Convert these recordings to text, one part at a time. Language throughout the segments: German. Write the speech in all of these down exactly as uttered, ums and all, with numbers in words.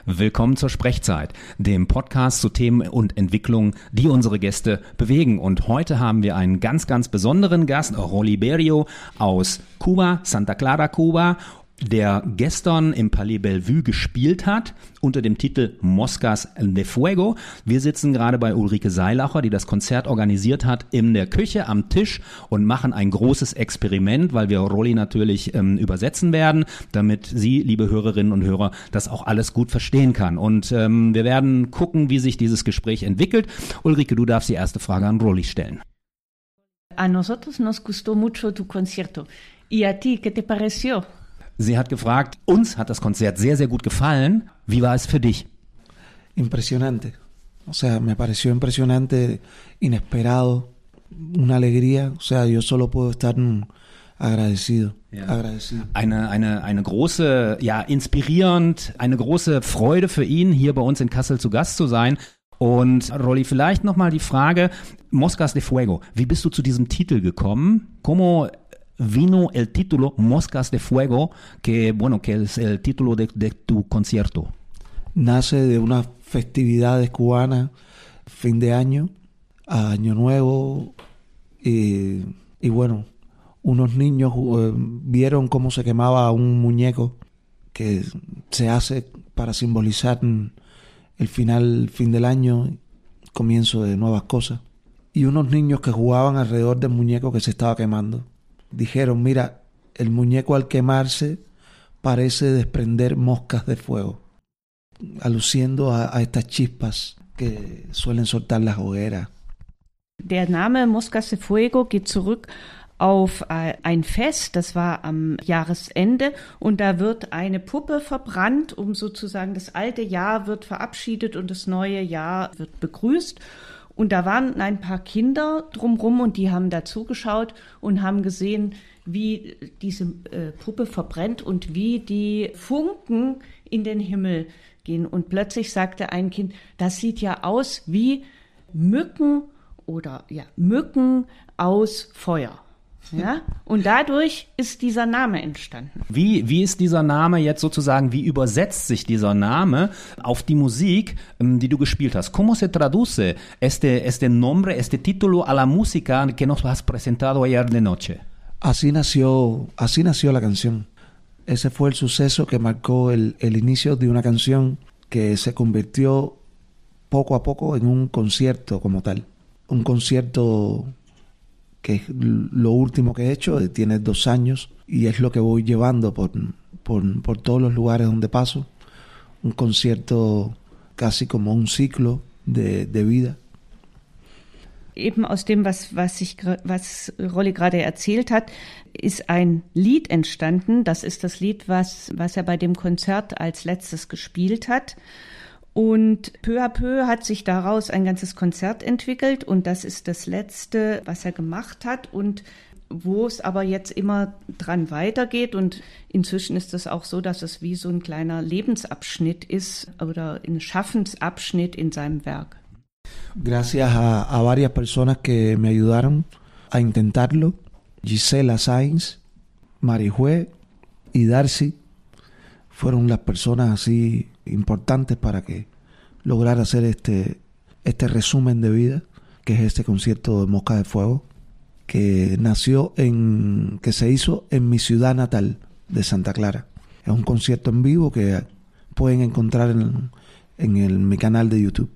Willkommen zur Sprechzeit, dem Podcast zu Themen und Entwicklungen, die unsere Gäste bewegen. Und heute haben wir einen ganz, ganz besonderen Gast, Rolly Berrio aus Kuba, Santa Clara, Kuba, der gestern im Palais Bellevue gespielt hat, unter dem Titel Moscas de Fuego. Wir sitzen gerade bei Ulrike Seilacher, die das Konzert organisiert hat, in der Küche am Tisch und machen ein großes Experiment, weil wir Rolly natürlich ähm, übersetzen werden, damit Sie, liebe Hörerinnen und Hörer, das auch alles gut verstehen kann. Und ähm, wir werden gucken, wie sich dieses Gespräch entwickelt. Ulrike, du darfst die erste Frage an Rolly stellen. A nosotros nos gustó mucho tu concierto. ¿Y a ti, qué te pareció? Sie hat gefragt, uns hat das Konzert sehr, sehr gut gefallen. Wie war es für dich? Impresionante. O sea, me pareció impresionante, inesperado, una alegría. O sea, yo solo puedo estar agradecido. Ja. agradecido. Eine, eine, eine große, ja, inspirierend, eine große Freude für ihn, hier bei uns in Kassel zu Gast zu sein. Und Rolly, vielleicht nochmal die Frage, Moscas de Fuego, wie bist du zu diesem Titel gekommen? ¿Cómo vino el título Moscas de Fuego, que bueno, que es el título de, de tu concierto? Nace de unas festividades cubanas, fin de año, Año Nuevo, y, y bueno, unos niños uh, vieron cómo se quemaba un muñeco que se hace para simbolizar el final, fin del año, comienzo de nuevas cosas. Y unos niños que jugaban alrededor del muñeco que se estaba quemando. Dijeron, mira, el muñeco al quemarse parece desprender moscas de fuego, aluciendo a, a estas chispas que suelen soltar las hogueras. Der Name Moscas de Fuego geht zurück auf ein Fest, das war am Jahresende, und da wird eine Puppe verbrannt, um sozusagen das alte Jahr wird verabschiedet und das neue Jahr wird begrüßt. Und da waren ein paar Kinder drumrum und die haben da zugeschaut und haben gesehen, wie diese äh, Puppe verbrennt und wie die Funken in den Himmel gehen. Und plötzlich sagte ein Kind, das sieht ja aus wie Mücken oder ja, Mücken aus Feuer. Ja? Und dadurch ist dieser Name entstanden. Wie, wie ist dieser Name jetzt sozusagen, wie übersetzt sich dieser Name auf die Musik, die du gespielt hast? ¿Cómo se traduce este, este nombre, este título a la música que nos has presentado ayer de noche? Así nació, así nació la canción. Ese fue el suceso que marcó el, el inicio de una canción que se convirtió poco a poco en un concierto como tal. Un concierto que es lo último que he hecho, tiene dos años y es lo que voy llevando por, por, por todos los lugares donde paso. Un concierto casi como un ciclo de, de vida. Eben aus dem, was, was, ich, was Rolly gerade erzählt hat, ist ein Lied entstanden. Das ist das Lied, was, was er bei dem Konzert als letztes gespielt hat. Und peu à peu hat sich daraus ein ganzes Konzert entwickelt und das ist das Letzte, was er gemacht hat und wo es aber jetzt immer dran weitergeht und inzwischen ist es auch so, dass es wie so ein kleiner Lebensabschnitt ist oder ein Schaffensabschnitt in seinem Werk. Gracias a, a varias personas que me ayudaron a intentarlo, Gisela Sainz, Marihue y Darcy fueron las personas así importantes para que lograra hacer este, este resumen de vida, que es este concierto de Moscas de Fuego, que nació en, que se hizo en mi ciudad natal de Santa Clara. Es un concierto en vivo que pueden encontrar en, en el, mi canal de YouTube.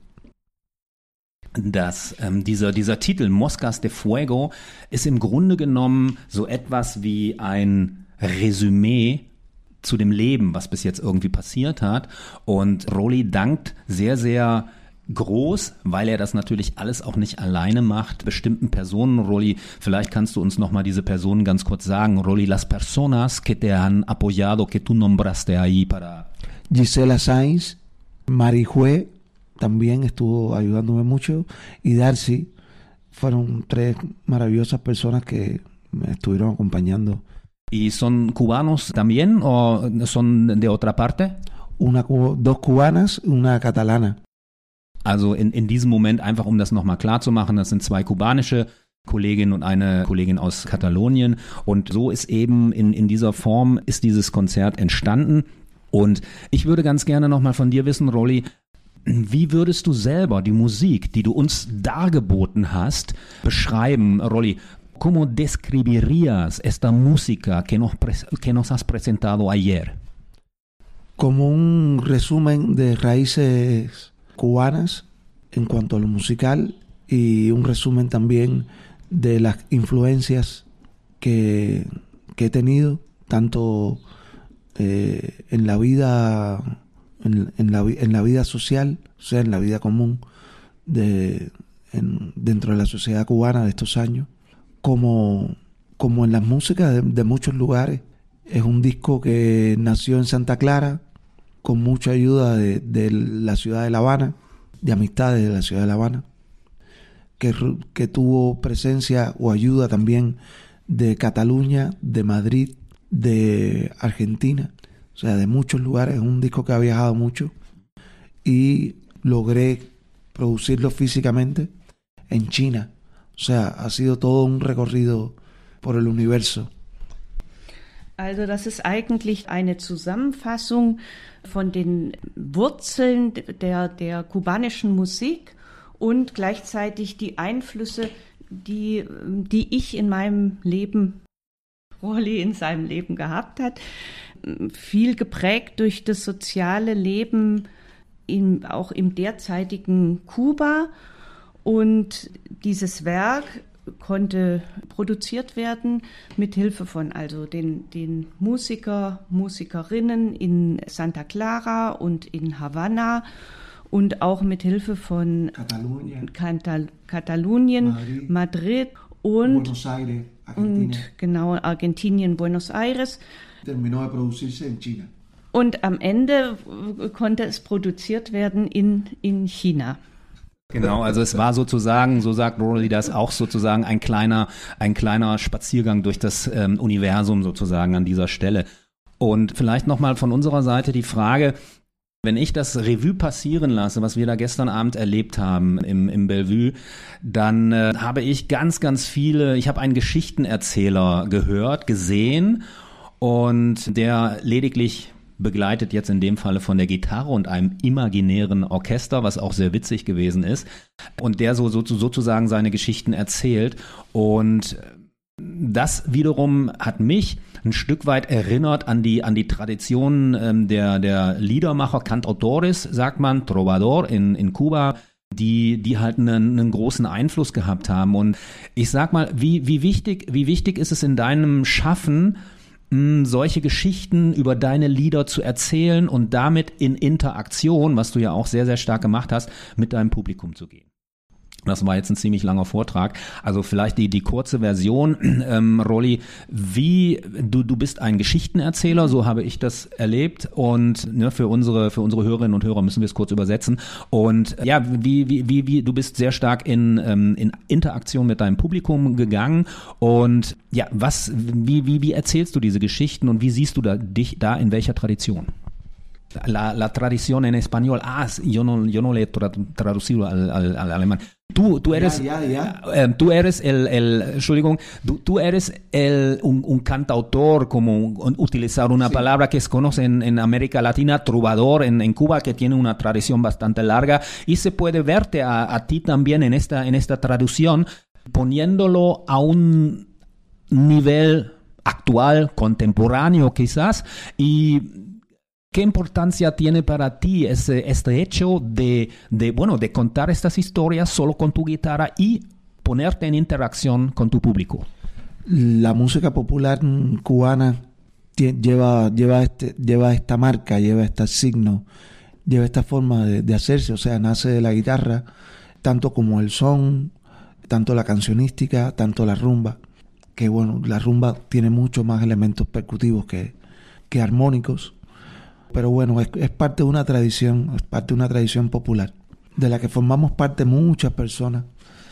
Das, ähm, dieser, dieser Titel Moscas de Fuego ist im Grunde genommen so etwas wie ein Resümee zu dem Leben, was bis jetzt irgendwie passiert hat. Und Rolly dankt sehr, sehr groß, weil er das natürlich alles auch nicht alleine macht, bestimmten Personen. Rolly, vielleicht kannst du uns nochmal diese Personen ganz kurz sagen. Rolly, las personas que te han apoyado, que tú nombraste ahí para... Gisela Sainz, Marihue también estuvo ayudándome mucho y Darcy, fueron tres maravillosas personas que me estuvieron acompañando. ¿Y son cubanos también o son de otra parte? Una, dos cubanas, una catalana. Also in, in diesem Moment, einfach um das nochmal klar zu machen, das sind zwei kubanische Kolleginnen und eine Kollegin aus Katalonien. Und so ist eben in, in dieser Form ist dieses Konzert entstanden. Und ich würde ganz gerne nochmal von dir wissen, Rolly, wie würdest du selber die Musik, die du uns dargeboten hast, beschreiben, Rolly? ¿Cómo describirías esta música que nos, que nos has presentado ayer? Como un resumen de raíces cubanas en cuanto a lo musical y un resumen también de las influencias que, que he tenido, tanto eh, en la vida en, en, la, en la vida social, o sea, en la vida común de, en, dentro de la sociedad cubana de estos años, como, como en las músicas de, de muchos lugares. Es un disco que nació en Santa Clara con mucha ayuda de, de la ciudad de La Habana, de amistades de la ciudad de La Habana, que, que tuvo presencia o ayuda también de Cataluña, de Madrid, de Argentina, o sea, de muchos lugares. Es un disco que ha viajado mucho y logré producirlo físicamente en China. O sea, ha sido todo un recorrido por el universo. Also das ist eigentlich eine Zusammenfassung von den Wurzeln der, der kubanischen Musik und gleichzeitig die Einflüsse, die, die ich in meinem Leben, Rolly in seinem Leben gehabt hat. Viel geprägt durch das soziale Leben in, auch im derzeitigen Kuba. Und dieses Werk konnte produziert werden mit Hilfe von also den, den Musiker, Musikerinnen in Santa Clara und in Havanna und auch mit Hilfe von Katalonien, Katal- Katalonien Madrid, Madrid und, Buenos Aires, und genau Argentinien, Buenos Aires. Terminó de producirse en China. Und am Ende konnte es produziert werden in, in China. Genau, also es war sozusagen, so sagt Rolly das, auch sozusagen ein kleiner, ein kleiner Spaziergang durch das ähm, Universum sozusagen an dieser Stelle. Und vielleicht nochmal von unserer Seite die Frage, wenn ich das Revue passieren lasse, was wir da gestern Abend erlebt haben im, im Bellevue, dann äh, habe ich ganz, ganz viele, ich habe einen Geschichtenerzähler gehört, gesehen und der lediglich begleitet jetzt in dem Falle von der Gitarre und einem imaginären Orchester, was auch sehr witzig gewesen ist, und der so, so sozusagen seine Geschichten erzählt. Und das wiederum hat mich ein Stück weit erinnert an die an die Tradition ähm, der der Liedermacher, Cantautores, sagt man, Trovador in in Kuba, die die halt einen, einen großen Einfluss gehabt haben. Und ich sag mal, wie wie wichtig wie wichtig ist es in deinem Schaffen, solche Geschichten über deine Lieder zu erzählen und damit in Interaktion, was du ja auch sehr, sehr stark gemacht hast, mit deinem Publikum zu gehen. Das war jetzt ein ziemlich langer Vortrag. Also vielleicht die, die kurze Version, ähm, Rolly, wie, du, du bist ein Geschichtenerzähler, so habe ich das erlebt und ne, für unsere, für unsere Hörerinnen und Hörer müssen wir es kurz übersetzen. Und ja, wie, wie, wie, wie, du bist sehr stark in, ähm, in Interaktion mit deinem Publikum gegangen und ja, was, wie, wie, wie erzählst du diese Geschichten und wie siehst du da, dich da in welcher Tradition? La, la tradición en español, ah, yo no, yo no le he tra- traducido al, al, al alemán. Tú, tú eres, ya, ya, ya. Eh, tú eres el, el, Entschuldigung, tú, tú eres el, un, un cantautor, como un, utilizar una sí. palabra que se conoce en, en América Latina, trovador en, en Cuba, que tiene una tradición bastante larga, y se puede verte a, a ti también en esta, en esta traducción, poniéndolo a un nivel actual, contemporáneo quizás, y ¿qué importancia tiene para ti ese, este hecho de, de, bueno, de contar estas historias solo con tu guitarra y ponerte en interacción con tu público? La música popular cubana tie, lleva, lleva, este, lleva esta marca, lleva este signo, lleva esta forma de, de hacerse, o sea, nace de la guitarra, tanto como el son, tanto la cancionística, tanto la rumba, que bueno, la rumba tiene muchos más elementos percutivos que, que armónicos. Pero bueno, es, es parte de una tradición, es parte de una tradición popular, de la que formamos parte muchas personas.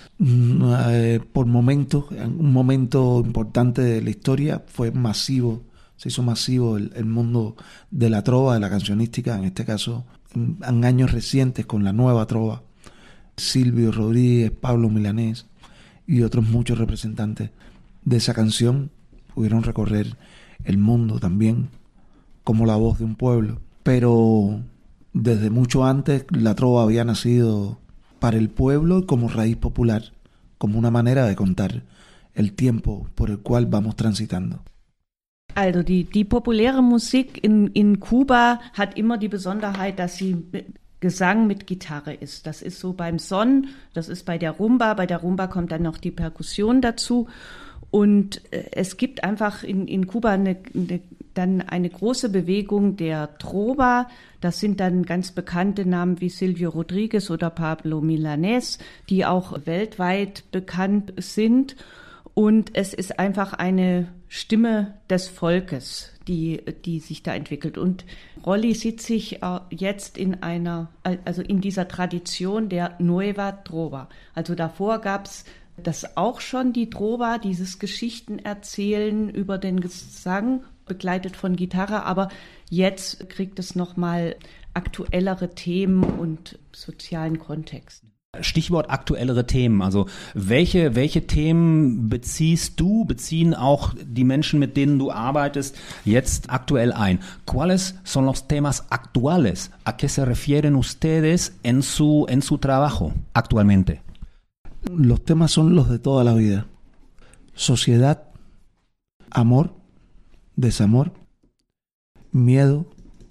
Eh, por momentos, en un momento importante de la historia, fue masivo, se hizo masivo el, el mundo de la trova, de la cancionística, en este caso, en, en años recientes con la nueva trova. Silvio Rodríguez, Pablo Milanés y otros muchos representantes de esa canción pudieron recorrer el mundo también, como la voz de un pueblo. pero desde mucho antes la trova había nacido para el pueblo y como raíz popular, como una manera de contar el tiempo por el cual vamos transitando. Also die, die populäre Musik in, in Kuba hat immer die Besonderheit, dass sie Gesang mit Gitarre ist. Das ist so beim Son, das ist bei der Rumba. Bei der Rumba kommt dann noch die Perkussion dazu. Und es gibt einfach in, in Kuba eine, eine, dann eine große Bewegung der Trova. Das sind dann ganz bekannte Namen wie Silvio Rodriguez oder Pablo Milanés, die auch weltweit bekannt sind. Und es ist einfach eine Stimme des Volkes, die, die sich da entwickelt. Und Rolly sieht sich jetzt in einer, also in dieser Tradition der Nueva Trova. Also davor gab's das auch schon, die Trova, dieses Geschichtenerzählen über den Gesang, begleitet von Gitarre. Aber jetzt kriegt es nochmal aktuellere Themen und sozialen Kontext. Stichwort aktuellere Themen. Also welche, welche Themen beziehst du, beziehen auch die Menschen, mit denen du arbeitest, jetzt aktuell ein? ¿Cuáles son los temas actuales? ¿A qué se refieren ustedes en su, en su trabajo actualmente? Los temas son los de toda la vida. Sociedad, amor, desamor, miedo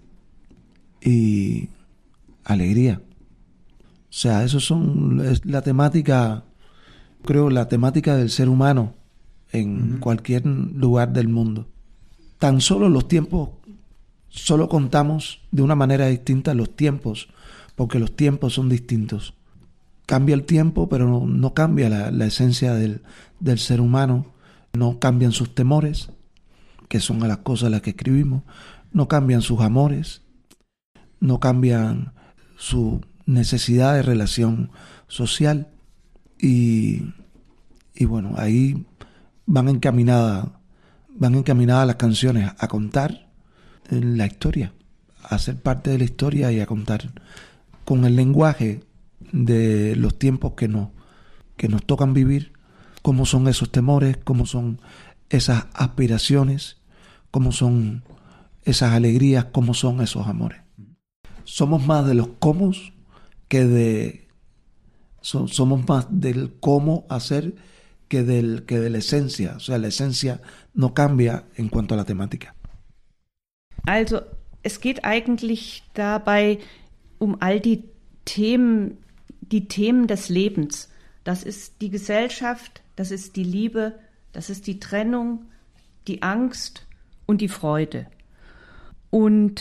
y alegría. O sea, eso son, es la temática, creo, la temática del ser humano en uh-huh. cualquier lugar del mundo. Tan solo los tiempos, solo contamos de una manera distinta los tiempos, porque los tiempos son distintos. Cambia el tiempo, pero no, no cambia la, la esencia del, del ser humano. No cambian sus temores, que son a las cosas a las que escribimos. No cambian sus amores. No cambian su necesidad de relación social. Y, y bueno, ahí van encaminadas, van encaminadas las canciones a contar la historia, a ser parte de la historia y a contar con el lenguaje de los tiempos que nos, que nos tocan vivir, cómo son esos temores, cómo son esas aspiraciones, cómo son esas alegrías, cómo son esos amores. Somos más de los cómo que de... So, somos más del cómo hacer que, del, que de la esencia. O sea, la esencia no cambia en cuanto a la temática. Also, es geht eigentlich dabei um all die Themen, die Themen des Lebens. Das ist die Gesellschaft, das ist die Liebe, das ist die Trennung, die Angst und die Freude. Und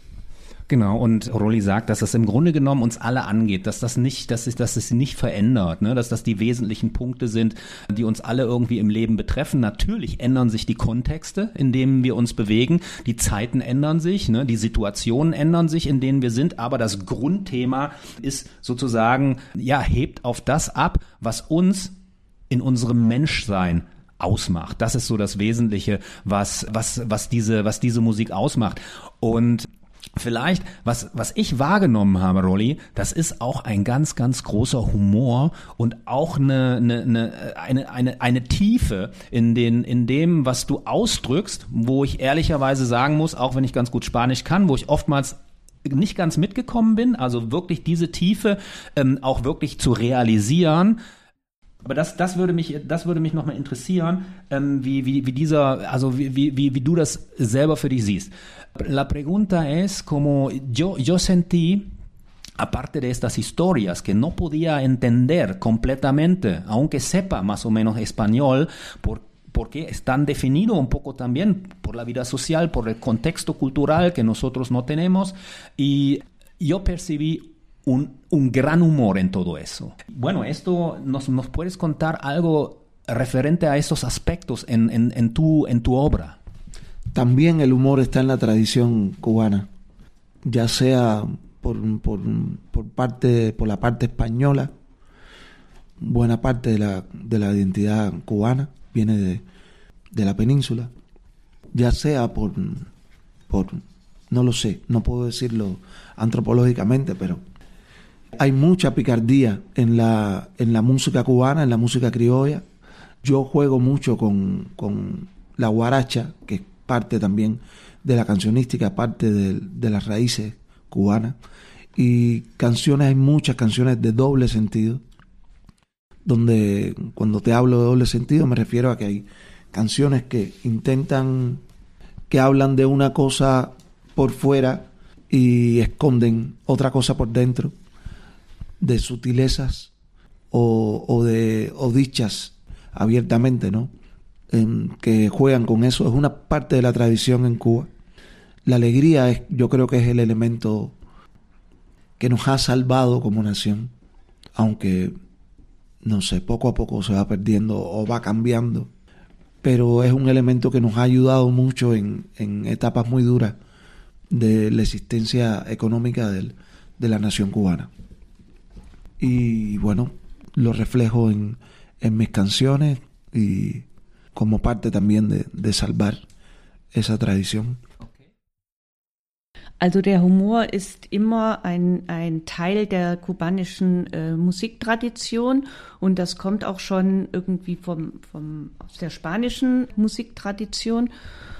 genau, und Rolly sagt, dass das im Grunde genommen uns alle angeht, dass das nicht, dass es, dass es nicht verändert, ne? Dass das die wesentlichen Punkte sind, die uns alle irgendwie im Leben betreffen. Natürlich ändern sich die Kontexte, in denen wir uns bewegen, die Zeiten ändern sich, ne? Die Situationen ändern sich, in denen wir sind, aber das Grundthema ist sozusagen, ja, hebt auf das ab, was uns in unserem Menschsein ausmacht. Das ist so das Wesentliche, was, was, was diese, was diese Musik ausmacht. Und vielleicht, was, was ich wahrgenommen habe, Rolly, das ist auch ein ganz, ganz großer Humor und auch eine, eine, eine, eine, eine Tiefe in den, in dem, was du ausdrückst, wo ich ehrlicherweise sagen muss, auch wenn ich ganz gut Spanisch kann, wo ich oftmals nicht ganz mitgekommen bin, also wirklich diese Tiefe ähm, auch wirklich zu realisieren. Aber das, das würde mich, das würde mich nochmal interessieren, ähm, wie, wie, wie dieser, also wie, wie, wie du das selber für dich siehst. La pregunta es como yo, yo sentí, aparte de estas historias que no podía entender completamente, aunque sepa más o menos español, por, porque están definidos un poco también por la vida social, por el contexto cultural que nosotros no tenemos, y yo percibí Un, un gran humor en todo eso. Bueno, esto nos, nos puedes contar algo referente a esos aspectos en, en, en, tu, en tu obra. También el humor está en la tradición cubana, ya sea por, por, por, parte, por la parte española, buena parte de la, de la identidad cubana viene de, de la península, ya sea por, por, no lo sé, no puedo decirlo antropológicamente, pero hay mucha picardía en la, en la música cubana, en la música criolla. Yo juego mucho con, con la guaracha, que es parte también de la cancionística, parte de, de las raíces cubanas. Y canciones, hay muchas canciones de doble sentido, donde cuando te hablo de doble sentido me refiero a que hay canciones que intentan, que hablan de una cosa por fuera y esconden otra cosa por dentro, de sutilezas o, o de o dichas abiertamente, ¿no? En, que juegan con eso. Es una parte de la tradición en Cuba. La alegría es, yo creo que es el elemento que nos ha salvado como nación, aunque, no sé, poco a poco se va perdiendo o va cambiando, pero es un elemento que nos ha ayudado mucho en, en etapas muy duras de la existencia económica del, de la nación cubana. Y bueno, lo reflejo en, en mis canciones y como parte también de, de salvar esa tradición. Also der Humor ist immer ein, ein Teil der kubanischen äh, Musiktradition und das kommt auch schon irgendwie vom, vom, aus der spanischen Musiktradition.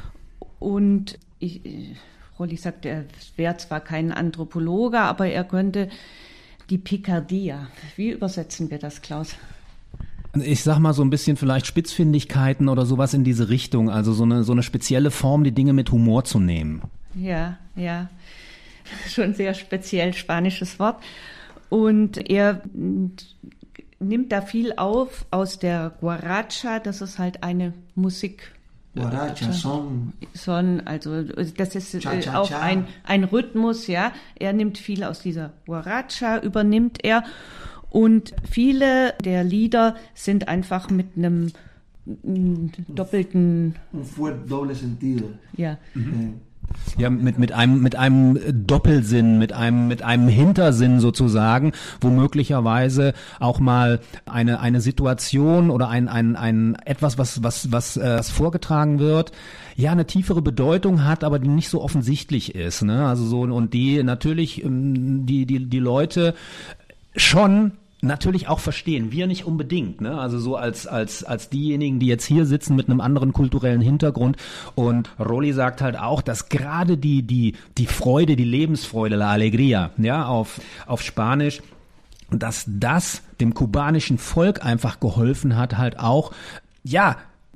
Und ich, Rolli sagt, er wäre zwar kein Anthropologe, aber er könnte die Picardia. Wie übersetzen wir das, Klaus? Ich sag mal so ein bisschen vielleicht Spitzfindigkeiten oder sowas in diese Richtung, also so eine, so eine spezielle Form, die Dinge mit Humor zu nehmen. Ja, ja, schon sehr speziell spanisches Wort. Und er nimmt da viel auf aus der Guaracha, das ist halt eine Musik. Guaracha, Son. Son, also das ist Cha, cha, auch cha. ein, ein Rhythmus, ja. Er nimmt viel aus dieser Guaracha, übernimmt er. Und viele der Lieder sind einfach mit einem m, doppelten... Un fuerte doble sentido. Ja. Mhm. Ja, mit, mit einem, mit einem Doppelsinn, mit einem, mit einem Hintersinn sozusagen, wo möglicherweise auch mal eine, eine Situation oder ein, ein, ein, etwas, was, was, was, äh, was vorgetragen wird, ja, eine tiefere Bedeutung hat, aber die nicht so offensichtlich ist, ne? Also so, und die natürlich, ähm, die, die, die Leute schon natürlich auch verstehen, wir nicht unbedingt, ne? Also so als als als diejenigen, die jetzt hier sitzen mit einem anderen kulturellen Hintergrund. Und Rolli sagt halt auch, dass gerade die die die Freude, die Lebensfreude, la alegría, ja, auf auf Spanisch, dass das dem kubanischen Volk einfach geholfen hat, halt auch, ja,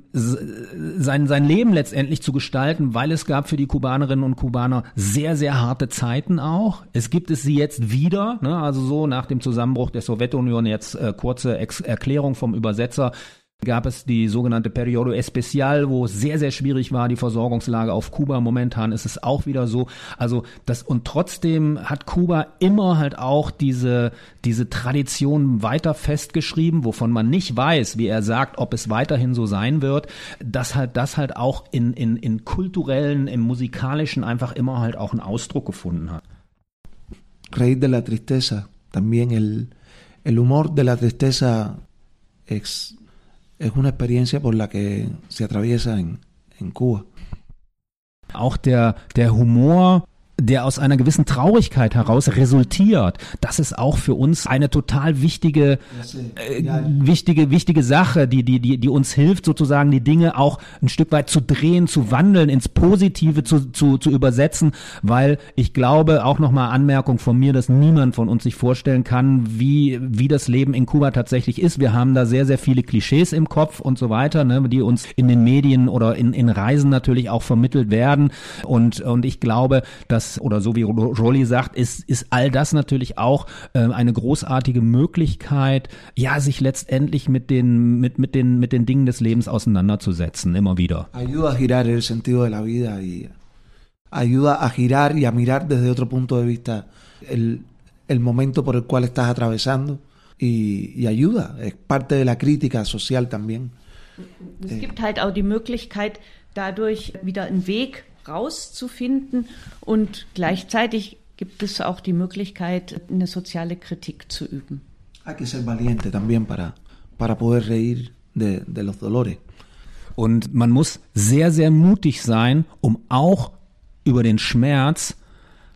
sein, sein Leben letztendlich zu gestalten, weil es gab für die Kubanerinnen und Kubaner sehr, sehr harte Zeiten auch. Es gibt es sie jetzt wieder, ne? Also so nach dem Zusammenbruch der Sowjetunion, jetzt äh, kurze Ex- Erklärung vom Übersetzer, gab es die sogenannte Periodo Especial, wo es sehr, sehr schwierig war, die Versorgungslage auf Kuba. Momentan ist es auch wieder so. Also das, und trotzdem hat Kuba immer halt auch diese, diese Tradition weiter festgeschrieben, wovon man nicht weiß, wie er sagt, ob es weiterhin so sein wird, dass halt das halt auch in, in, in kulturellen, im musikalischen einfach immer halt auch einen Ausdruck gefunden hat. Reír de la tristeza, también el, el humor de la tristeza es es una experiencia por la que se atraviesa en, en Cuba. Auch der, der Humor, der aus einer gewissen Traurigkeit heraus resultiert, das ist auch für uns eine total wichtige, äh, wichtige, wichtige Sache, die, die, die, die uns hilft, sozusagen die Dinge auch ein Stück weit zu drehen, zu wandeln, ins Positive zu, zu, zu übersetzen, weil ich glaube, auch nochmal Anmerkung von mir, dass niemand von uns sich vorstellen kann, wie, wie das Leben in Kuba tatsächlich ist. Wir haben da sehr, sehr viele Klischees im Kopf und so weiter, ne, die uns in den Medien oder in, in Reisen natürlich auch vermittelt werden. Und, und ich glaube, dass oder so wie Rolli sagt, ist, ist all das natürlich auch äh, eine großartige Möglichkeit, ja, sich letztendlich mit den, mit, mit den, mit den Dingen des Lebens auseinanderzusetzen, immer wieder. Ayuda a girar el sentido de la vida y ayuda a girar y a mirar desde otro punto de vista el, el momento por el cual estás atravesando y, y ayuda, es parte de la crítica social también. Es gibt halt auch die Möglichkeit, dadurch wieder einen Weg rauszufinden und gleichzeitig gibt es auch die Möglichkeit, eine soziale Kritik zu üben. Hay que ser valiente también para, para poder reír de, de los dolores. Und man muss sehr, sehr mutig sein, um auch über den Schmerz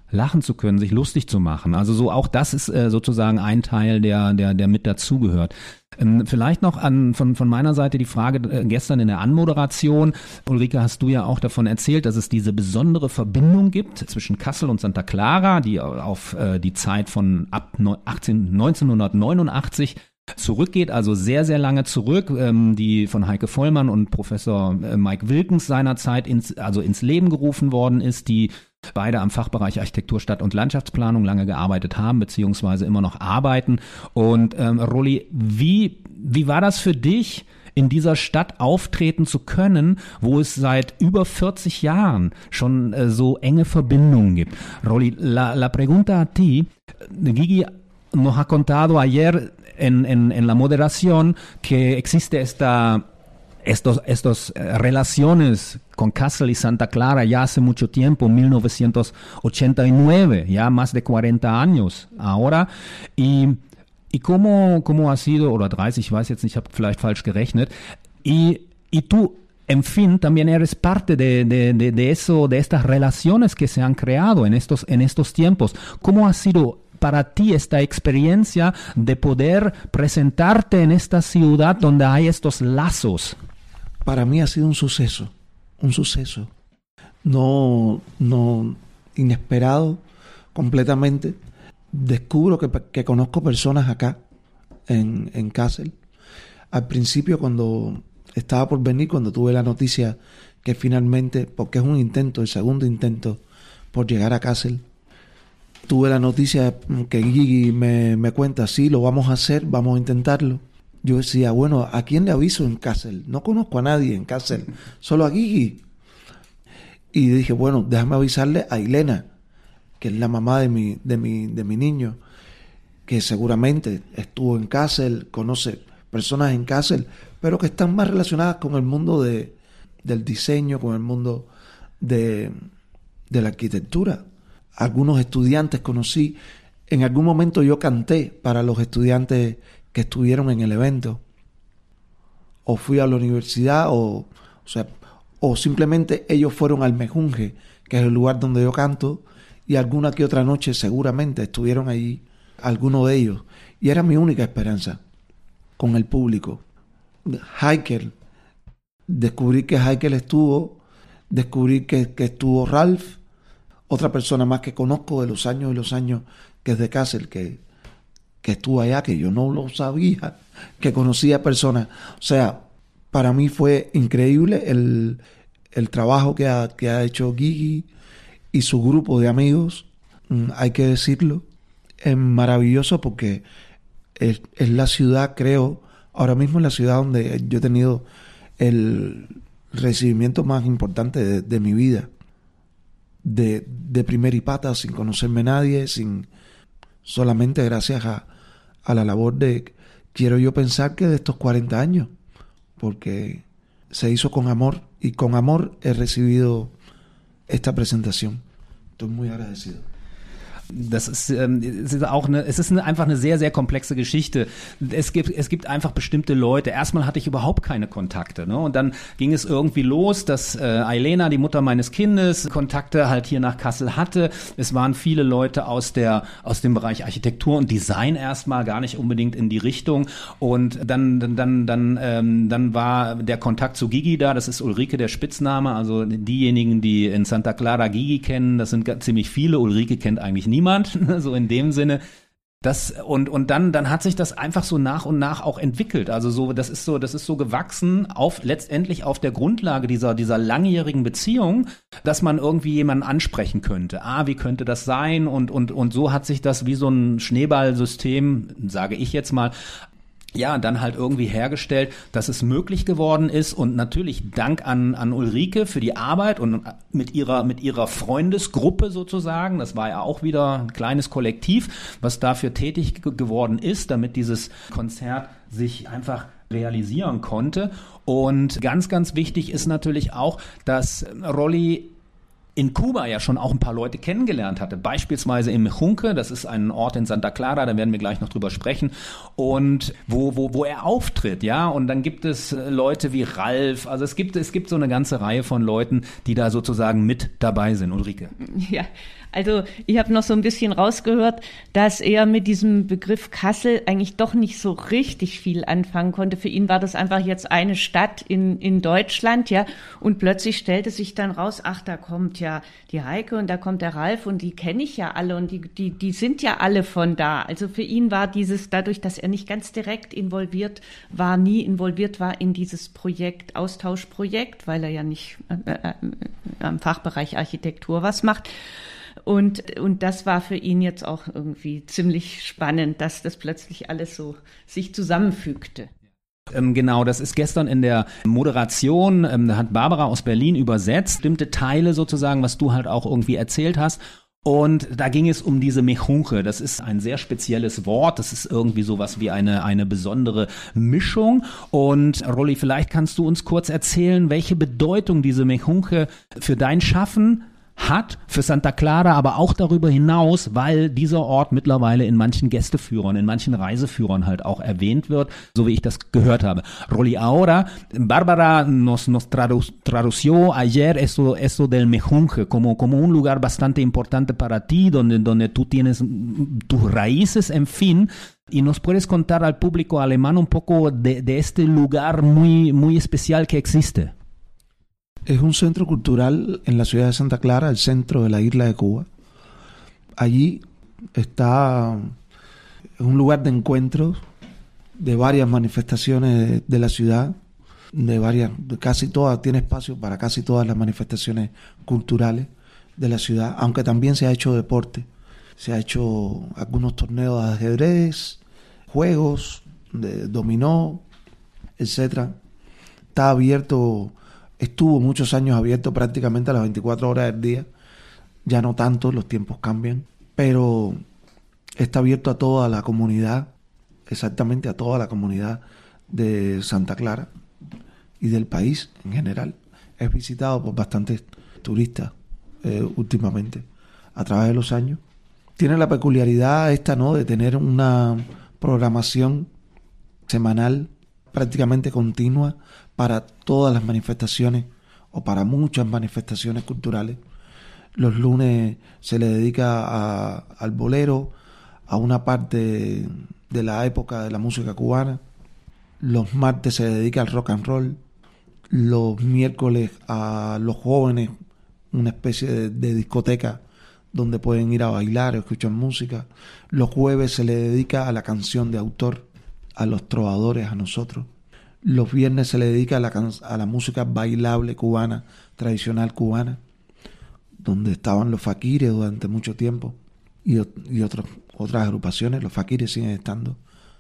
lachen zu können, sich lustig zu machen. Also so auch das ist äh, sozusagen ein Teil, der der der mit dazugehört. Ähm, vielleicht noch an von von meiner Seite die Frage äh, gestern in der Anmoderation. Ulrike, hast du ja auch davon erzählt, dass es diese besondere Verbindung gibt zwischen Kassel und Santa Clara, die auf äh, die Zeit von ab neunzehnhundertneunundachtzig zurückgeht, also sehr, sehr lange zurück, ähm, die von Heike Vollmann und Professor äh, Mike Wilkens seinerzeit ins, also ins Leben gerufen worden ist, die beide am Fachbereich Architektur, Stadt- und Landschaftsplanung lange gearbeitet haben, beziehungsweise immer noch arbeiten. Und ähm, Rolli, wie, wie war das für dich, in dieser Stadt auftreten zu können, wo es seit über vierzig Jahren schon äh, so enge Verbindungen gibt? Rolli, la, la pregunta a ti, Gigi nos ha contado ayer En, en, en la moderación que existe esta estos estos relaciones con Kassel y Santa Clara ya hace mucho tiempo, mil novecientos ochenta y nueve, ya más de cuarenta años ahora, y y cómo cómo ha sido, oder dreißig, ich weiß jetzt nicht, ich habe vielleicht falsch gerechnet, y y tú en fin, también eres parte de, de, de, de eso, de estas relaciones que se han creado en estos en estos tiempos. ¿Cómo ha sido para ti esta experiencia de poder presentarte en esta ciudad donde hay estos lazos? Para mí ha sido un suceso, un suceso. No, no inesperado completamente. Descubro que, que conozco personas acá en, en Kassel. Al principio, cuando estaba por venir, cuando tuve la noticia que finalmente, porque es un intento, el segundo intento por llegar a Kassel, tuve la noticia que Gigi me, me cuenta, sí, lo vamos a hacer, vamos a intentarlo. Yo decía, bueno, ¿a quién le aviso en Kassel? No conozco a nadie en Kassel, solo a Gigi. Y dije, bueno, déjame avisarle a Elena, que es la mamá de mi, de mi, de mi niño, que seguramente estuvo en Kassel, conoce personas en Kassel, pero que están más relacionadas con el mundo de, del diseño, con el mundo de, de la arquitectura. Algunos estudiantes conocí. En algún momento yo canté para los estudiantes que estuvieron en el evento. O fui a la universidad, o, o sea, o simplemente ellos fueron al Mejunje, que es el lugar donde yo canto, y alguna que otra noche seguramente estuvieron allí algunos de ellos. Y era mi única esperanza con el público. Heikel, descubrí que Heikel estuvo, descubrí que, que estuvo Ralph, otra persona más que conozco de los años y los años, que es de Kassel, que, que estuvo allá, que yo no lo sabía, que conocía personas. O sea, para mí fue increíble el, el trabajo que ha, que ha hecho Gigi y su grupo de amigos. Mm, hay que decirlo. Es maravilloso porque es, es la ciudad, creo, ahora mismo es la ciudad donde yo he tenido el recibimiento más importante de, de mi vida. De, de primera y pata, sin conocerme nadie, sin solamente gracias a, a la labor de, quiero yo pensar que de estos cuarenta años, porque se hizo con amor, y con amor he recibido esta presentación. Estoy muy agradecido. Das ist, ähm, es ist auch eine, es ist eine, einfach eine sehr, sehr komplexe Geschichte. Es gibt, es gibt einfach bestimmte Leute. Erstmal hatte ich überhaupt keine Kontakte, ne? Und dann ging es irgendwie los, dass äh, Elena, die Mutter meines Kindes, Kontakte halt hier nach Kassel hatte. Es waren viele Leute aus der, aus dem Bereich Architektur und Design erstmal, gar nicht unbedingt in die Richtung. Und dann, dann, dann, dann, ähm, dann war der Kontakt zu Gigi da. Das ist Ulrike, der Spitzname. Also diejenigen, die in Santa Clara Gigi kennen, das sind ziemlich viele. Ulrike kennt eigentlich niemand. Niemand, so in dem Sinne. Das, und, und dann, dann hat sich das einfach so nach und nach auch entwickelt. Also so, das ist so, das ist so gewachsen auf, letztendlich auf der Grundlage dieser, dieser langjährigen Beziehung, dass man irgendwie jemanden ansprechen könnte. Ah, wie könnte das sein? Und, und, und so hat sich das wie so ein Schneeballsystem, sage ich jetzt mal, ja, dann halt irgendwie hergestellt, dass es möglich geworden ist, und natürlich Dank an an Ulrike für die Arbeit und mit ihrer mit ihrer Freundesgruppe sozusagen. Das war ja auch wieder ein kleines Kollektiv, was dafür tätig ge- geworden ist, damit dieses Konzert sich einfach realisieren konnte. Und ganz, ganz wichtig ist natürlich auch, dass Rolli in Kuba ja schon auch ein paar Leute kennengelernt hatte, beispielsweise im Mejunje, das ist ein Ort in Santa Clara, da werden wir gleich noch drüber sprechen, und wo wo wo er auftritt, ja, und dann gibt es Leute wie Ralf, also es gibt es gibt so eine ganze Reihe von Leuten, die da sozusagen mit dabei sind. Ulrike. Ja, Also ich habe noch so ein bisschen rausgehört, dass er mit diesem Begriff Kassel eigentlich doch nicht so richtig viel anfangen konnte. Für ihn war das einfach jetzt eine Stadt in, in Deutschland, ja. Und plötzlich stellte sich dann raus, ach, da kommt ja die Heike und da kommt der Ralf und die kenne ich ja alle und die, die, die sind ja alle von da. Also für ihn war dieses, dadurch, dass er nicht ganz direkt involviert war, nie involviert war in dieses Projekt, Austauschprojekt, weil er ja nicht äh, äh, am Fachbereich Architektur was macht. Und, und das war für ihn jetzt auch irgendwie ziemlich spannend, dass das plötzlich alles so sich zusammenfügte. Ähm, genau, das ist gestern in der Moderation, ähm, da hat Barbara aus Berlin übersetzt, bestimmte Teile sozusagen, was du halt auch irgendwie erzählt hast. Und da ging es um diese Mejunje. Das ist ein sehr spezielles Wort. Das ist irgendwie sowas wie eine, eine besondere Mischung. Und Rolli, vielleicht kannst du uns kurz erzählen, welche Bedeutung diese Mejunje für dein Schaffen hat, für Santa Clara, aber auch darüber hinaus, weil dieser Ort mittlerweile in manchen Gästeführern, in manchen Reiseführern halt auch erwähnt wird, so wie ich das gehört habe. Rolli, ahora, Bárbara nos, nos tradució ayer eso, eso del Mejunje, como, como un lugar bastante importante para ti, donde, donde tú tienes tus raíces, en fin. ¿Y nos puedes contar al público alemán un poco de, de este lugar muy, muy especial que existe? Es un centro cultural en la ciudad de Santa Clara, el centro de la isla de Cuba. Allí está un lugar de encuentro de varias manifestaciones de, de la ciudad, de varias, de casi todas, tiene espacio para casi todas las manifestaciones culturales de la ciudad, aunque también se ha hecho deporte. Se ha hecho algunos torneos de ajedrez, juegos de dominó, etcétera. Está abierto. Estuvo muchos años abierto prácticamente a las veinticuatro horas del día, ya no tanto, los tiempos cambian, pero está abierto a toda la comunidad, exactamente a toda la comunidad de Santa Clara y del país en general. Es visitado por bastantes turistas eh, últimamente, a través de los años. Tiene la peculiaridad esta, ¿no?, de tener una programación semanal prácticamente continua para todas las manifestaciones o para muchas manifestaciones culturales. Los lunes se le dedica a, al bolero, a una parte de la época de la música cubana. Los martes se dedica al rock and roll. Los miércoles a los jóvenes, una especie de, de discoteca donde pueden ir a bailar o escuchar música. Los jueves se le dedica a la canción de autor, a los trovadores, a nosotros. Los viernes se le dedica a la, a la música bailable cubana, tradicional cubana, donde estaban los faquires durante mucho tiempo y, y otros, otras agrupaciones. Los faquires siguen estando.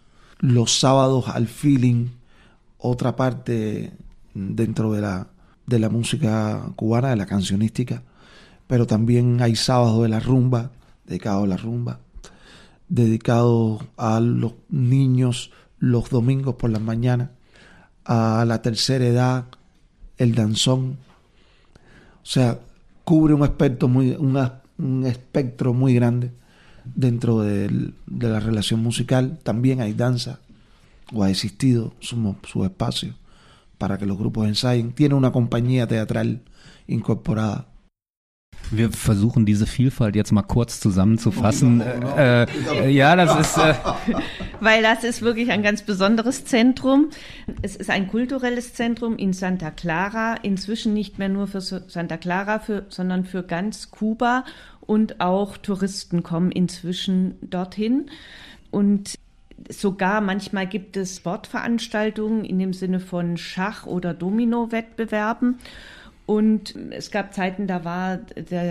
Los sábados al feeling, otra parte dentro de la, de la música cubana, de la cancionística, pero también hay sábados de la rumba, dedicados a la rumba, dedicados a los niños los domingos por las mañanas, a la tercera edad, el danzón. O sea, cubre un espectro muy, una, un espectro muy grande dentro de, de la relación musical. También hay danza, o ha existido su, su espacio para que los grupos ensayen. Tiene una compañía teatral incorporada. Wir versuchen diese Vielfalt jetzt mal kurz zusammenzufassen. Äh, äh, ja, das ist... Äh Weil das ist wirklich ein ganz besonderes Zentrum. Es ist ein kulturelles Zentrum in Santa Clara, inzwischen nicht mehr nur für Santa Clara, für, sondern für ganz Kuba. Und auch Touristen kommen inzwischen dorthin. Und sogar manchmal gibt es Sportveranstaltungen in dem Sinne von Schach- oder Domino-Wettbewerben. Und es gab Zeiten, da war der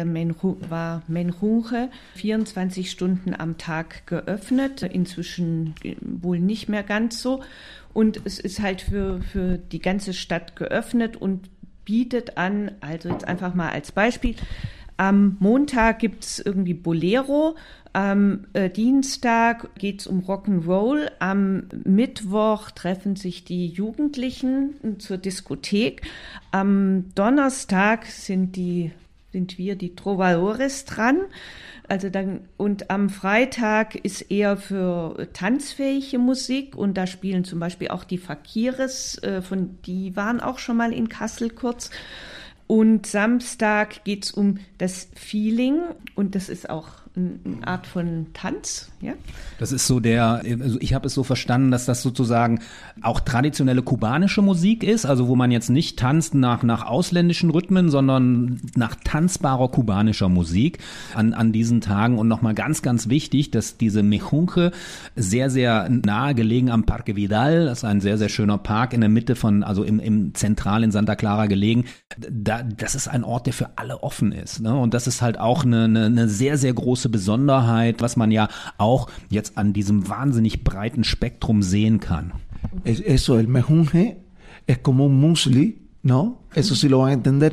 Mejunje vierundzwanzig Stunden am Tag geöffnet, inzwischen wohl nicht mehr ganz so. Und es ist halt für, für die ganze Stadt geöffnet und bietet an, also jetzt einfach mal als Beispiel, am Montag gibt es irgendwie Bolero, am äh, Dienstag geht es um Rock'n'Roll, am Mittwoch treffen sich die Jugendlichen zur Diskothek, am Donnerstag sind, die, sind wir, die Trovadores, dran. Also dann, und am Freitag ist eher für tanzfähige Musik und da spielen zum Beispiel auch die Fakires, äh, von, die waren auch schon mal in Kassel kurz. Und Samstag geht's um das Feeling und das ist auch eine Art von Tanz, ja? Das ist so der, also ich habe es so verstanden, dass das sozusagen auch traditionelle kubanische Musik ist, also wo man jetzt nicht tanzt nach, nach ausländischen Rhythmen, sondern nach tanzbarer kubanischer Musik an, an diesen Tagen. Und nochmal ganz, ganz wichtig, dass diese Mejunje sehr, sehr nahe gelegen am Parque Vidal, das ist ein sehr, sehr schöner Park in der Mitte von, also im, im zentral in Santa Clara gelegen, da, das ist ein Ort, der für alle offen ist, ne? Und das ist halt auch eine, eine, eine sehr, sehr große Besonderheit, was man ja auch jetzt an diesem wahnsinnig breiten Spektrum sehen kann. Eso, el mejunje es como un musli, ¿no? Eso sí lo van a entender.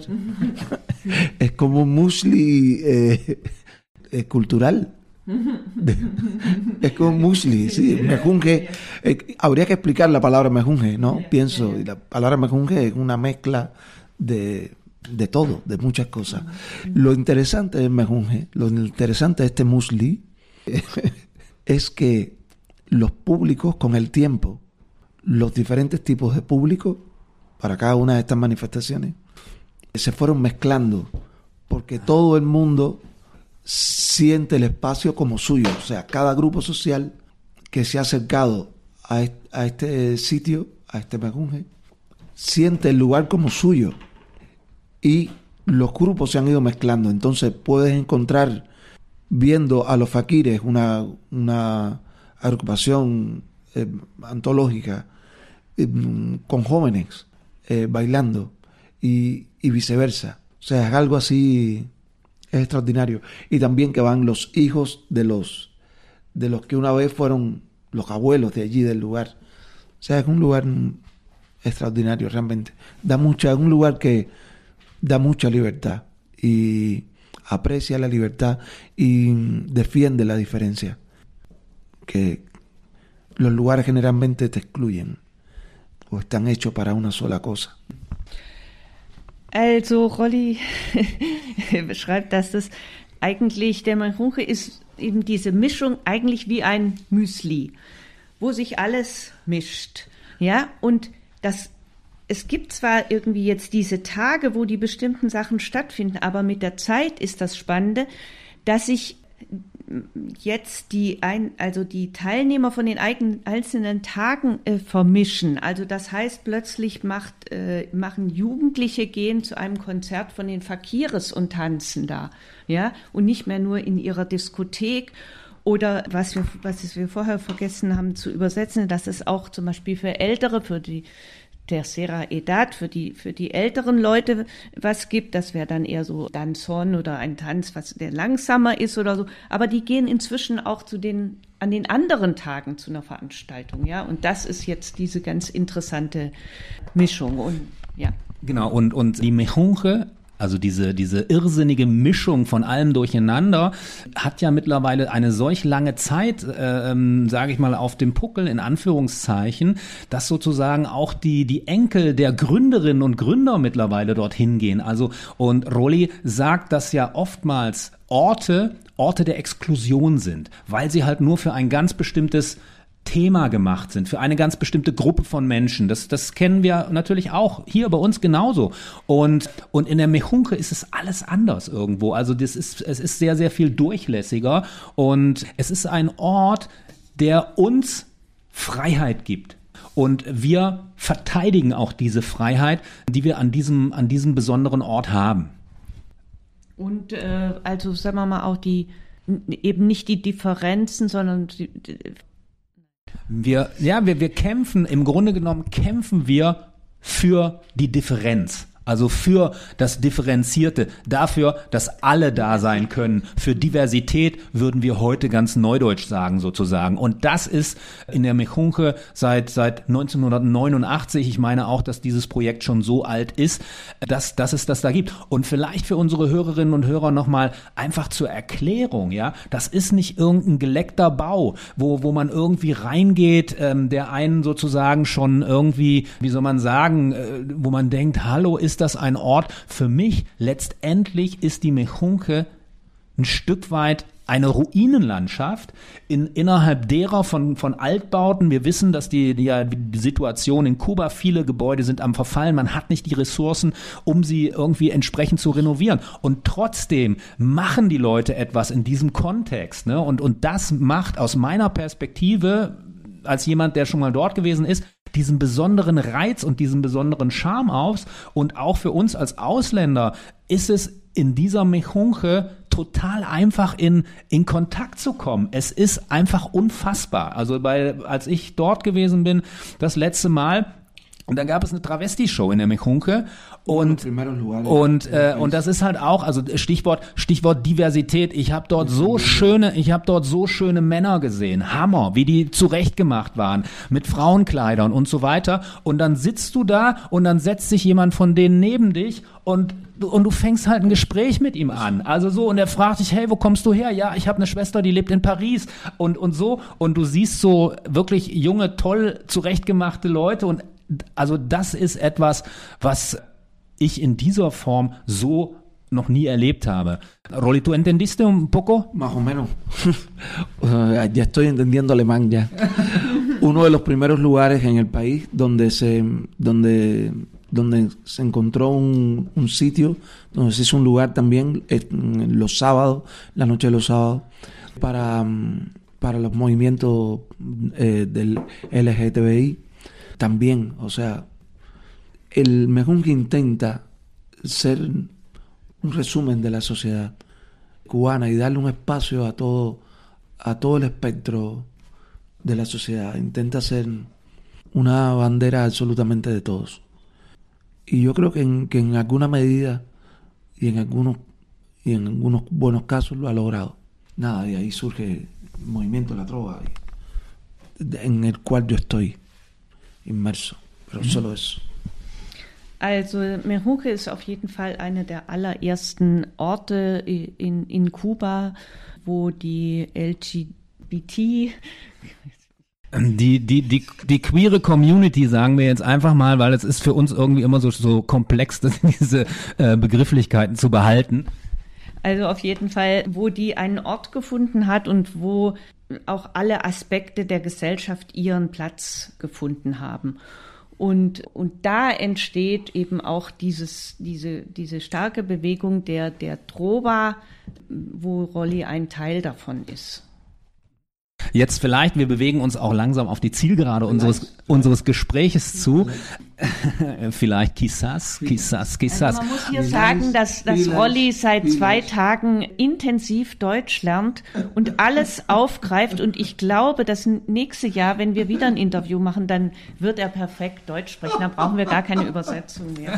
Es como un musli eh, eh, cultural. Es como un musli, sí. Mejunje, eh, habría que explicar la palabra mejunje, ¿no? Pienso, y la palabra mejunje es una mezcla de de todo, de muchas cosas. Lo interesante del mejunje, lo interesante de este musli es que los públicos con el tiempo, los diferentes tipos de público para cada una de estas manifestaciones se fueron mezclando porque todo el mundo siente el espacio como suyo, o sea, cada grupo social que se ha acercado a este, a este sitio, a este mejunje, siente el lugar como suyo. Y los grupos se han ido mezclando. Entonces puedes encontrar, viendo a los faquires, una, una agrupación eh, antológica eh, con jóvenes eh, bailando y, y viceversa. O sea, es algo así, es extraordinario. Y también que van los hijos de los, de los que una vez fueron los abuelos de allí, del lugar. O sea, es un lugar extraordinario realmente. Da mucha, es un lugar que da mucha libertad y aprecia la libertad y defiende la diferencia, que los lugares generalmente te excluyen o están hechos para una sola cosa. Also Rolli beschreibt, dass das eigentlich, der Mejunje ist eben diese Mischung eigentlich wie ein Müsli, wo sich alles mischt, ja, und das es gibt zwar irgendwie jetzt diese Tage, wo die bestimmten Sachen stattfinden, aber mit der Zeit ist das Spannende, dass sich jetzt die ein, also die Teilnehmer von den eigenen, einzelnen Tagen äh, vermischen. Also das heißt, plötzlich macht, äh, machen Jugendliche gehen zu einem Konzert von den Fakirs und tanzen da, ja, und nicht mehr nur in ihrer Diskothek. Oder was wir, was wir vorher vergessen haben zu übersetzen, dass es auch zum Beispiel für Ältere, für die Tercera Edad, für die, für die älteren Leute was gibt. Das wäre dann eher so Danzón oder ein Tanz, was der langsamer ist oder so. Aber die gehen inzwischen auch zu den, an den anderen Tagen zu einer Veranstaltung, ja. Und das ist jetzt diese ganz interessante Mischung und, ja. Genau. Und, und die Mejunje, also diese, diese irrsinnige Mischung von allem durcheinander, hat ja mittlerweile eine solch lange Zeit, äh, ähm, sage ich mal, auf dem Puckel, in Anführungszeichen, dass sozusagen auch die, die Enkel der Gründerinnen und Gründer mittlerweile dorthin gehen. Also, und Rolli sagt, dass ja oftmals Orte, Orte der Exklusion sind, weil sie halt nur für ein ganz bestimmtes Thema gemacht sind, für eine ganz bestimmte Gruppe von Menschen. Das, das kennen wir natürlich auch hier bei uns genauso. Und, und in der Mejunje ist es alles anders irgendwo. Also das ist, es ist sehr, sehr viel durchlässiger und es ist ein Ort, der uns Freiheit gibt. Und wir verteidigen auch diese Freiheit, die wir an diesem, an diesem besonderen Ort haben. Und äh, also sagen wir mal auch die, eben nicht die Differenzen, sondern die, die Wir, ja, wir, wir kämpfen, im Grunde genommen kämpfen wir für die Differenz. Also für das Differenzierte, dafür, dass alle da sein können. Für Diversität würden wir heute ganz neudeutsch sagen sozusagen. Und das ist in der Mejunje seit seit neunzehnhundertneunundachtzig. Ich meine auch, dass dieses Projekt schon so alt ist, dass, dass es das da gibt. Und vielleicht für unsere Hörerinnen und Hörer nochmal einfach zur Erklärung, ja. Das ist nicht irgendein geleckter Bau, wo, wo man irgendwie reingeht, ähm, der einen sozusagen schon irgendwie, wie soll man sagen, äh, wo man denkt, hallo, ist Ist das ein Ort? Für mich letztendlich ist die Mejunje ein Stück weit eine Ruinenlandschaft in, innerhalb derer von, von Altbauten. Wir wissen, dass die, die, die Situation in Kuba, viele Gebäude sind am Verfallen. Man hat nicht die Ressourcen, um sie irgendwie entsprechend zu renovieren. Und trotzdem machen die Leute etwas in diesem Kontext. Ne? Und, und das macht aus meiner Perspektive, als jemand, der schon mal dort gewesen ist, diesen besonderen Reiz und diesen besonderen Charme aus. Und auch für uns als Ausländer ist es in dieser Mejunje total einfach in, in Kontakt zu kommen. Es ist einfach unfassbar. Also bei, als ich dort gewesen bin, das letzte Mal, und dann gab es eine Travesti-Show in der Mejunje und und äh, und das ist halt auch, also Stichwort Stichwort Diversität. Ich habe dort so schöne, ich habe dort so schöne Männer gesehen, Hammer, wie die zurechtgemacht waren mit Frauenkleidern und so weiter. Und dann sitzt du da und dann setzt sich jemand von denen neben dich und und du fängst halt ein Gespräch mit ihm an. Also so, und er fragt dich, hey, wo kommst du her? Ja, ich habe eine Schwester, die lebt in Paris und und so, und du siehst so wirklich junge, toll zurechtgemachte Leute, und also das ist etwas, was ich in dieser Form so noch nie erlebt habe. Rolly, ¿tú entendiste un poco? Más o menos. Ya estoy entendiendo alemán ya. Uno de los primeros lugares en el país donde se donde donde se encontró un, un sitio, donde se hizo un lugar también en los sábados, la noche de los sábados, para, para los movimientos eh, del L G T B I. También, o sea, el Mejunje intenta ser un resumen de la sociedad cubana y darle un espacio a todo, a todo el espectro de la sociedad. Intenta ser una bandera absolutamente de todos. Y yo creo que en, que en alguna medida y en algunos y en algunos buenos casos lo ha logrado. Nada, de ahí surge el movimiento de la trova, en el cual yo estoy inmerso, pero mhm. solo eso. Also Mejunje ist auf jeden Fall einer der allerersten Orte in, in Kuba, wo die L G B T Die, die, die, die queere Community, sagen wir jetzt einfach mal, weil es ist für uns irgendwie immer so, so komplex, diese äh, Begrifflichkeiten zu behalten. Also auf jeden Fall, wo die einen Ort gefunden hat und wo auch alle Aspekte der Gesellschaft ihren Platz gefunden haben. Und, und da entsteht eben auch dieses, diese, diese starke Bewegung der, der Trova, wo Rolly ein Teil davon ist. Jetzt vielleicht, wir bewegen uns auch langsam auf die Zielgerade unseres, unseres Gespräches zu. Vielleicht quizás, quizás, quizás. Also man muss hier sagen, dass, dass Rolly seit zwei Tagen intensiv Deutsch lernt und alles aufgreift. Und ich glaube, dass nächstes Jahr, wenn wir wieder ein Interview machen, dann wird er perfekt Deutsch sprechen. Da brauchen wir gar keine Übersetzung mehr.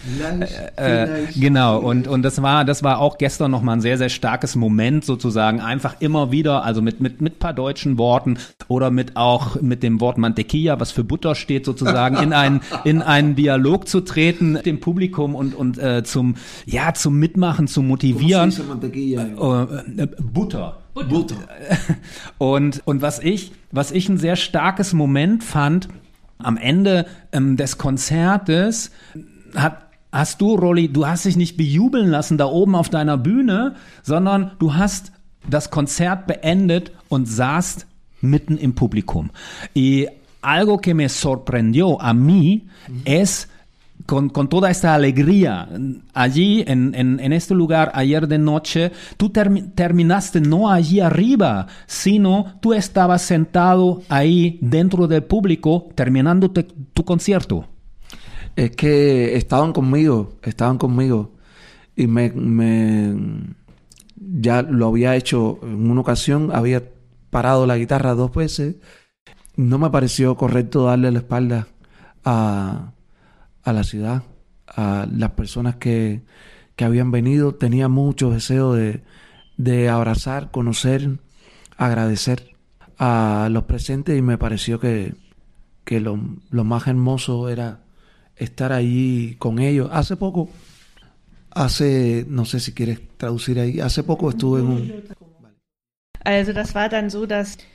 äh, genau. Und, und das war, das war auch gestern nochmal ein sehr, sehr starkes Moment sozusagen. Einfach immer wieder, also mit, mit, mit paar deutschen Worten oder mit auch mit dem Wort Mantequilla, was für Butter steht sozusagen, in einen, in einen Dialog zu treten mit dem Publikum und, und äh, zum, ja, zum Mitmachen, zu motivieren. Äh, äh, Butter. Butter. Und, und was ich, was ich ein sehr starkes Moment fand, am Ende ähm, des Konzertes hat hast du, Rolly, du hast dich nicht bejubeln lassen da oben auf deiner Bühne, sondern du hast das Konzert beendet und saßt mitten im Publikum. Y algo que me sorprendió a mí mm-hmm. es con, con toda esta alegría allí en, en, en este lugar ayer de noche, tú termi- terminaste no allí arriba, sino tú estabas sentado ahí dentro del público terminando te, tu concierto. Es que estaban conmigo, estaban conmigo y me, me ya lo había hecho en una ocasión, había parado la guitarra dos veces. No me pareció correcto darle la espalda a, a la ciudad, a las personas que, que habían venido. Tenía mucho deseo de, de abrazar, conocer, agradecer a los presentes y me pareció que, que lo, lo más hermoso era estar allí con ellos. Hace poco, hace, no sé si quieres traducir ahí, hace poco estuve en un... Also das war dann so, dass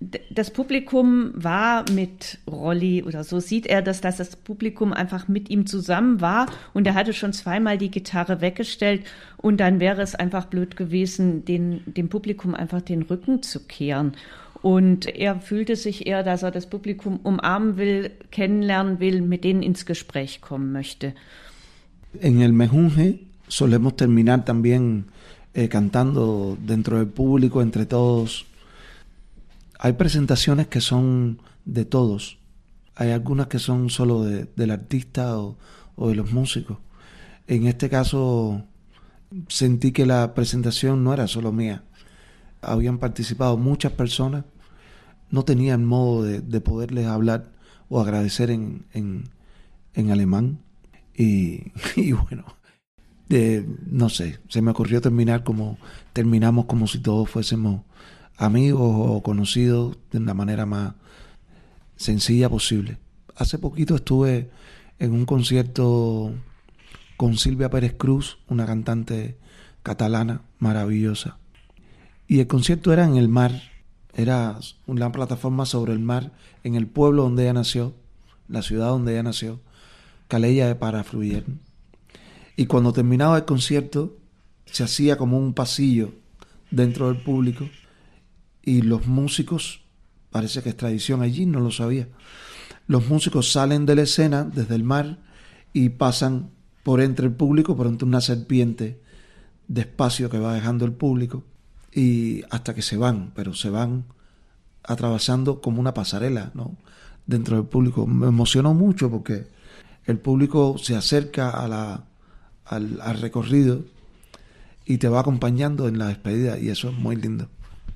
das Publikum war mit Rolli, oder so sieht er das, dass das Publikum einfach mit ihm zusammen war und er hatte schon zweimal die Gitarre weggestellt und dann wäre es einfach blöd gewesen, den, dem Publikum einfach den Rücken zu kehren. Und er fühlte sich eher, dass er das Publikum umarmen will, kennenlernen will, mit denen ins Gespräch kommen möchte. En el mejunje solemos terminar también eh, cantando dentro del público, entre todos. Hay presentaciones que son de todos. Hay algunas que son solo de, del artista o, o de los músicos. En este caso sentí que la presentación no era solo mía. Habían participado muchas personas. No tenían modo de, de poderles hablar o agradecer en, en, en alemán. Y, y bueno, de, no sé, se me ocurrió terminar como terminamos, como si todos fuésemos amigos o conocidos de la manera más sencilla posible. Hace poquito estuve en un concierto con Silvia Pérez Cruz, una cantante catalana maravillosa. Y el concierto era en el mar, era una plataforma sobre el mar, en el pueblo donde ella nació, la ciudad donde ella nació, Calella de Palafrugell. Y cuando terminaba el concierto, se hacía como un pasillo dentro del público y los músicos, parece que es tradición allí, no lo sabía, los músicos salen de la escena desde el mar y pasan por entre el público, por entre una serpiente de espacio que va dejando el público, y hasta que se van, pero se van atravesando como una pasarela, ¿no?, dentro del público. Me emocionó mucho porque el público se acerca a la, al, al recorrido y te va acompañando en la despedida, y eso es muy lindo.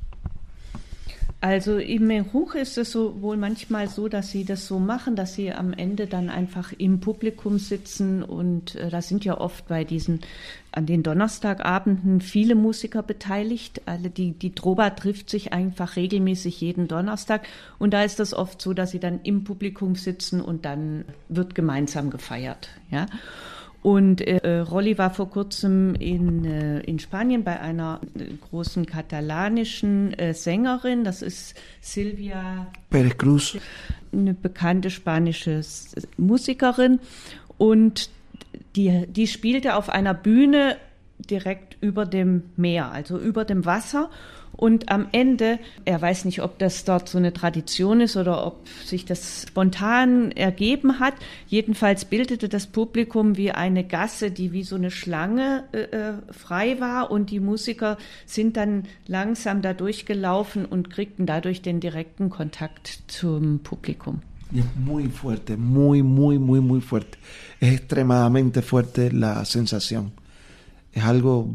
Also im Menjuche ist es so wohl manchmal so, dass sie das so machen, dass sie am Ende dann einfach im Publikum sitzen und äh, da sind ja oft bei diesen, an den Donnerstagabenden viele Musiker beteiligt. Also die, die Troba trifft sich einfach regelmäßig jeden Donnerstag und da ist es oft so, dass sie dann im Publikum sitzen und dann wird gemeinsam gefeiert, ja. Und äh, Rolli war vor kurzem in, äh, in Spanien bei einer äh, großen katalanischen äh, Sängerin, das ist Silvia Pérez Cruz, eine bekannte spanische Musikerin, und die, die spielte auf einer Bühne direkt über dem Meer, also über dem Wasser. Und am Ende, er weiß nicht, ob das dort so eine Tradition ist oder ob sich das spontan ergeben hat, jedenfalls bildete das Publikum wie eine Gasse, die wie so eine Schlange äh, frei war, und die Musiker sind dann langsam da durchgelaufen und kriegten dadurch den direkten Kontakt zum Publikum. Y es muy fuerte, muy, muy, muy, muy fuerte. Es extremadamente fuerte la sensación. Es algo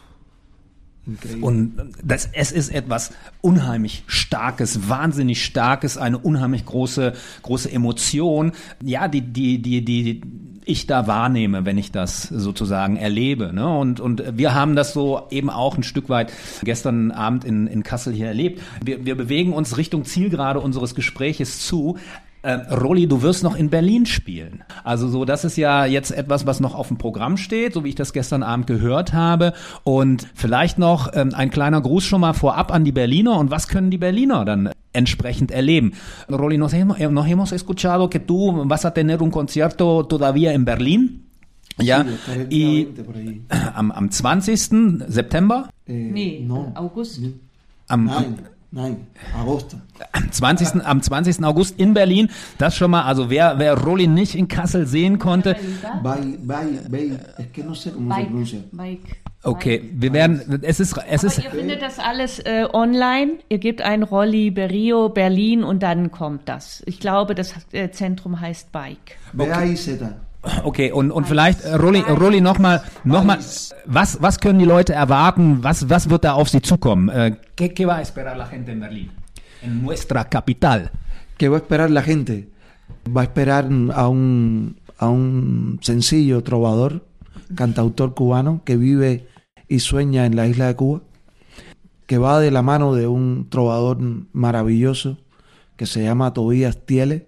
increíble. Und das, es ist etwas unheimlich Starkes, wahnsinnig Starkes, eine unheimlich große, große Emotion, ja, die, die, die, die ich da wahrnehme, wenn ich das sozusagen erlebe, ne? Und, und wir haben das so eben auch ein Stück weit gestern Abend in, in Kassel hier erlebt. Wir, wir bewegen uns Richtung Zielgerade unseres Gespräches zu. Äh, Rolli, du wirst noch in Berlin spielen. Also so, das ist ja jetzt etwas, was noch auf dem Programm steht, so wie ich das gestern Abend gehört habe. Und vielleicht noch ähm, ein kleiner Gruß schon mal vorab an die Berliner. Und was können die Berliner dann entsprechend erleben? Rolli, nos hemos, nos hemos escuchado que tú vas a tener un concierto todavía en Berlin. Ja, y am, am zwanzigsten September? Eh, Nee, no. August. Am, Nein, nein, agosto. Am zwanzigsten am zwanzigsten August in Berlin. Das schon mal, also wer, wer Rolli nicht in Kassel sehen konnte. Bye, bye, bye. Es que no sé cómo se pronuncia. Bike. Okay, wir werden, es ist, es ist. Aber ihr findet das alles äh, online. Ihr gebt ein Rolli Berrio Berlin und dann kommt das. Ich glaube, das äh, Zentrum heißt Bike. B A I Z. Okay, und, und vielleicht, äh, Rolli, Rolli nochmal, nochmal, was, was können die Leute erwarten? Was, was wird da auf sie zukommen? Äh, ¿qué, qué va a esperar la gente en Berlín? En nuestra capital. ¿Qué va a esperar la gente? Va a esperar a un, a un sencillo trovador, cantautor cubano que vive y sueña en la isla de Cuba, que va de la mano de un trovador maravilloso que se llama Tobías Tiele.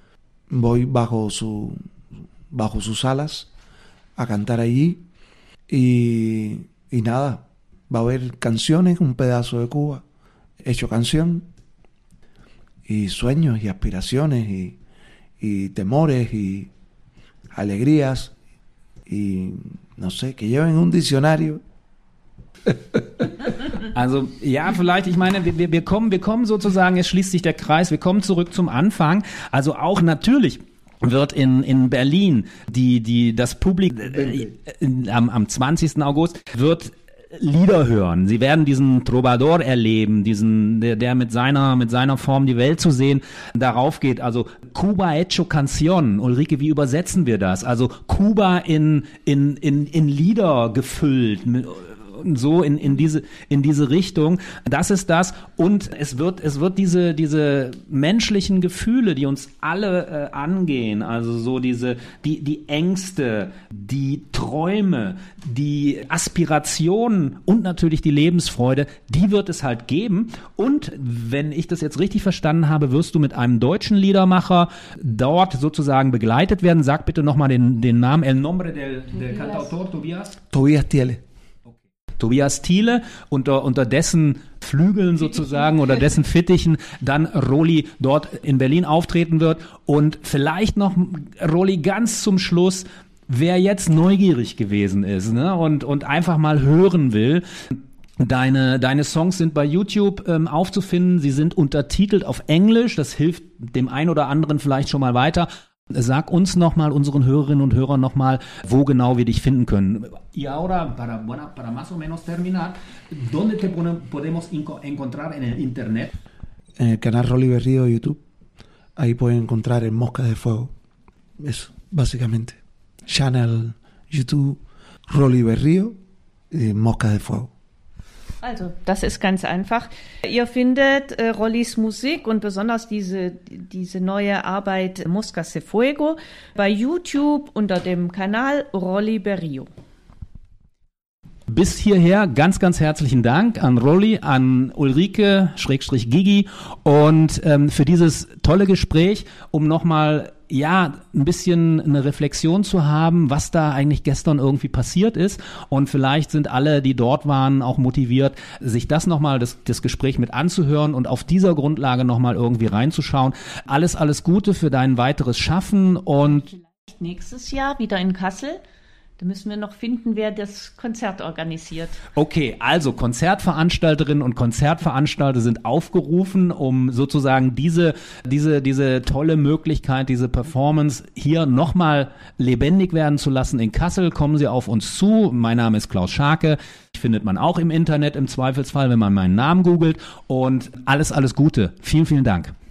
Voy bajo su bajo sus alas a cantar allí y, y nada, va a haber canciones, un pedazo de Cuba hecho canción, y sueños y aspiraciones y, y temores y alegrías y no sé, que lleven un diccionario. Also ja, vielleicht, ich meine, wir, wir, kommen, wir kommen sozusagen, es schließt sich der Kreis, wir kommen zurück zum Anfang. Also auch natürlich wird in, in Berlin die, die, das Publikum äh, am, am zwanzigsten August wird Lieder hören. Sie werden diesen Trovador erleben, diesen, der, der mit seiner, mit seiner Form die Welt zu sehen darauf geht. Also Cuba hecho canción. Ulrike, wie übersetzen wir das? Also Kuba in, in, in, in Lieder gefüllt. So in, in diese, in diese Richtung. Das ist das. Und es wird, es wird diese, diese menschlichen Gefühle, die uns alle äh, angehen, also so diese, die, die Ängste, die Träume, die Aspirationen und natürlich die Lebensfreude, die wird es halt geben. Und wenn ich das jetzt richtig verstanden habe, wirst du mit einem deutschen Liedermacher dort sozusagen begleitet werden. Sag bitte nochmal den, den Namen. El nombre del, del cantautor, Tobias? Tobias Thiele. Tobias Thiele, unter, unter dessen Flügeln sozusagen oder dessen Fittichen dann Rolli dort in Berlin auftreten wird. Und vielleicht noch, Rolli, ganz zum Schluss, wer jetzt neugierig gewesen ist, ne, und, und einfach mal hören will, Deine, deine Songs sind bei YouTube ähm, aufzufinden, sie sind untertitelt auf Englisch, das hilft dem einen oder anderen vielleicht schon mal weiter. Sag uns nochmal, unseren Hörerinnen und Hörern nochmal, wo genau wir dich finden können. Y ahora, para, bueno, para más o menos terminar, ¿dónde te podemos encontrar en el Internet? En el canal Rolly Berrío de YouTube. Ahí pueden encontrar en Mosca de Fuego. Eso, básicamente. Channel YouTube Rolly Berrío y Mosca de Fuego. Also, das ist ganz einfach. Ihr findet äh, Rollys Musik und besonders diese, diese neue Arbeit Moscas de Fuego bei YouTube unter dem Kanal Rolly Berrío. Bis hierher ganz, ganz herzlichen Dank an Rolly, an Ulrike, Schrägstrich Gigi und ähm, für dieses tolle Gespräch, um nochmal ja, ein bisschen eine Reflexion zu haben, was da eigentlich gestern irgendwie passiert ist. Und vielleicht sind alle, die dort waren, auch motiviert, sich das nochmal, das, das Gespräch mit anzuhören und auf dieser Grundlage nochmal irgendwie reinzuschauen. Alles, alles Gute für dein weiteres Schaffen und vielleicht nächstes Jahr wieder in Kassel. Da müssen wir noch finden, wer das Konzert organisiert. Okay, also Konzertveranstalterinnen und Konzertveranstalter sind aufgerufen, um sozusagen diese, diese, diese tolle Möglichkeit, diese Performance hier nochmal lebendig werden zu lassen. In Kassel kommen Sie auf uns zu. Mein Name ist Klaus Scharke. Findet man auch im Internet im Zweifelsfall, wenn man meinen Namen googelt. Und alles, alles Gute. Vielen, vielen Dank.